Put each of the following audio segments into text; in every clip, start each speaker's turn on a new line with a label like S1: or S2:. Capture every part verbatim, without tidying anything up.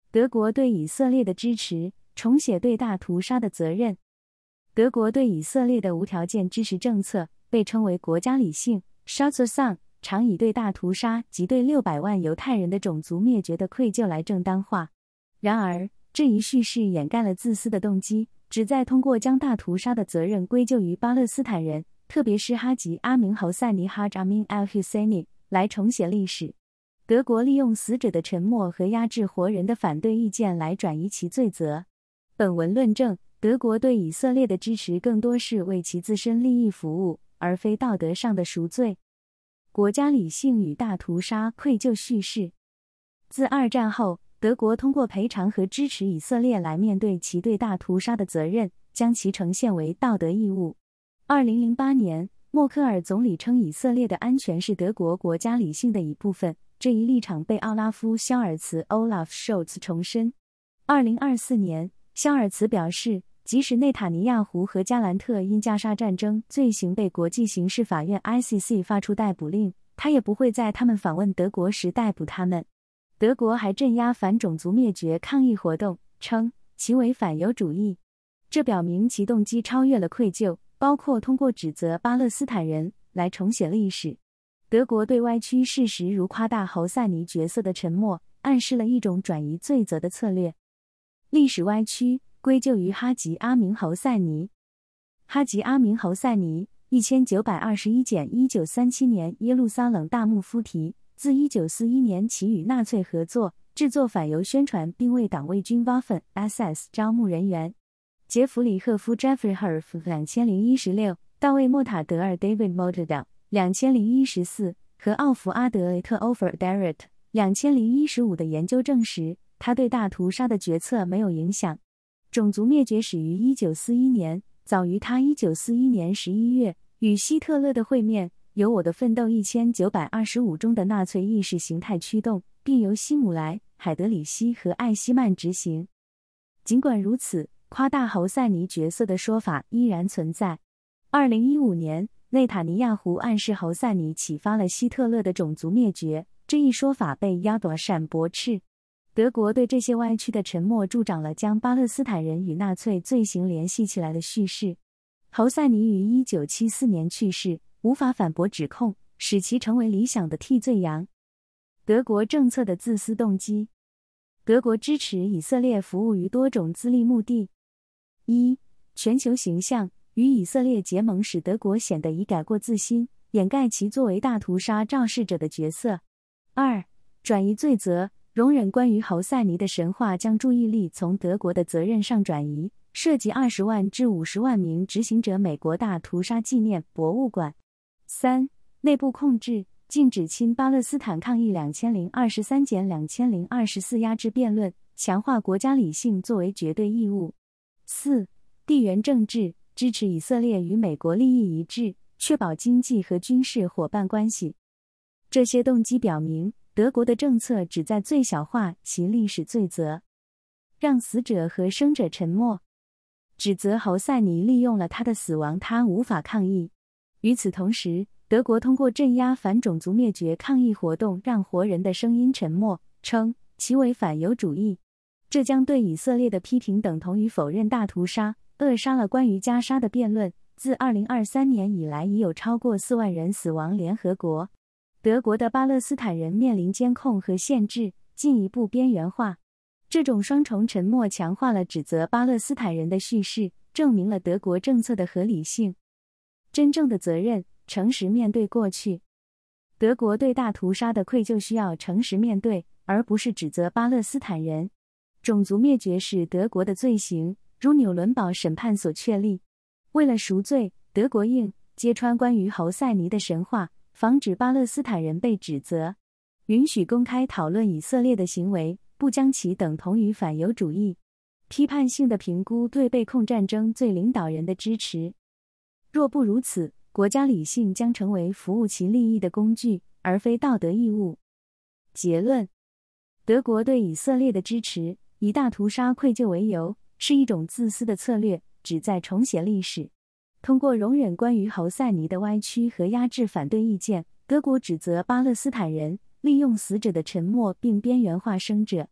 S1: 德国对以色列的支持，重写对大屠杀的责任。德国对以色列的无条件支持政策被称为国家理性 Schutzsang， 常以对大屠杀及对六百万犹太人的种族灭绝的愧疚来正当化。然而，这一叙事掩盖了自私的动机，旨在通过将大屠杀的责任归咎于巴勒斯坦人，特别是哈吉阿明侯赛尼 Haj Amin al-Husseini 来重写历史。德国利用死者的沉默和压制活人的反对意见来转移其罪责。本文论证，德国对以色列的支持更多是为其自身利益服务，而非道德上的赎罪。国家理性与大屠杀愧疚叙事。自二战后，德国通过赔偿和支持以色列来面对其对大屠杀的责任，将其呈现为道德义务。二零零八年，默克尔总理称以色列的安全是德国国家理性的一部分，这一立场被奥拉夫·肖尔茨 Olaf Scholz 重申。二零二四年，肖尔茨表示，即使内塔尼亚胡和加兰特因加沙战争罪行被国际刑事法院 I C C 发出逮捕令，他也不会在他们访问德国时逮捕他们。德国还镇压反种族灭绝抗议活动，称其为反犹主义。这表明其动机超越了愧疚，包括通过指责巴勒斯坦人来重写历史。德国对歪曲事实如夸大侯赛尼角色的沉默，暗示了一种转移罪责的策略。历史歪曲归咎于哈吉阿明侯赛尼。哈吉阿明侯赛尼一千九百二十一减一九三七年耶路撒冷大穆夫提，自一九四一年起与纳粹合作，制作反犹宣传，并为党卫军 Waffen S S 招募人员。杰弗里赫夫 Jeffrey Herf 两千零一十六，大卫莫塔德尔 David Motadel 两千零一十四和奥弗阿德雷特 Ofer Deret 两千零一十五的研究证实，他对大屠杀的决策没有影响。种族灭绝始于一九四一年，早于他一九四一年十一月与希特勒的会面，由我的奋斗一千九百二十五中的纳粹意识形态驱动，并由希姆莱、海德里希和艾希曼执行。尽管如此，夸大侯赛尼角色的说法依然存在。二零一五年，内塔尼亚胡暗示侯赛尼启发了希特勒的种族灭绝，这一说法被亚朵善驳斥。德国对这些歪曲的沉默助长了将巴勒斯坦人与纳粹罪行联系起来的叙事。侯赛尼于一九七四年去世，无法反驳指控，使其成为理想的替罪羊。德国政策的自私动机。德国支持以色列服务于多种自利目的。一、全球形象，与以色列结盟使德国显得已改过自新，掩盖其作为大屠杀肇事者的角色。二、转移罪责，容忍关于侯赛尼的神话将注意力从德国的责任上转移，涉及二十万至五十万名执行者美国大屠杀纪念博物馆。三、内部控制，禁止亲巴勒斯坦抗议两千零二十三减两千零二十四压制辩论，强化国家理性作为绝对义务。四、地缘政治，支持以色列与美国利益一致，确保经济和军事伙伴关系。这些动机表明，德国的政策旨在最小化其历史罪责，让死者和生者沉默，指责侯赛尼利用了他的死亡，他无法抗议。与此同时，德国通过镇压反种族灭绝抗议活动，让活人的声音沉默，称其为反犹主义。这将对以色列的批评等同于否认大屠杀，扼杀了关于加沙的辩论。自二零二三年以来，已有超过四万人死亡。联合国。德国的巴勒斯坦人面临监控和限制，进一步边缘化。这种双重沉默强化了指责巴勒斯坦人的叙事，证明了德国政策的合理性。真正的责任，诚实面对过去。德国对大屠杀的愧疚需要诚实面对，而不是指责巴勒斯坦人。种族灭绝是德国的罪行，如纽伦堡审判所确立。为了赎罪，德国应揭穿关于侯赛尼的神话，防止巴勒斯坦人被指责，允许公开讨论以色列的行为，不将其等同于反犹主义。批判性的评估对被控战争罪领导人的支持。若不如此，国家理性将成为服务其利益的工具，而非道德义务。结论：德国对以色列的支持，以大屠杀愧疚为由，是一种自私的策略，旨在重写历史。通过容忍关于侯赛尼的歪曲和压制反对意见，德国指责巴勒斯坦人，利用死者的沉默并边缘化生者。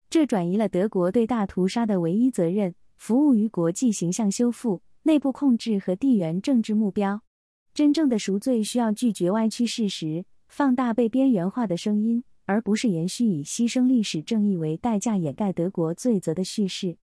S1: 这转移了德国对大屠杀的唯一责任，服务于国际形象修复、内部控制和地缘政治目标。真正的赎罪需要拒绝歪曲事实，放大被边缘化的声音，而不是延续以牺牲历史正义为代价掩盖德国罪责的叙事。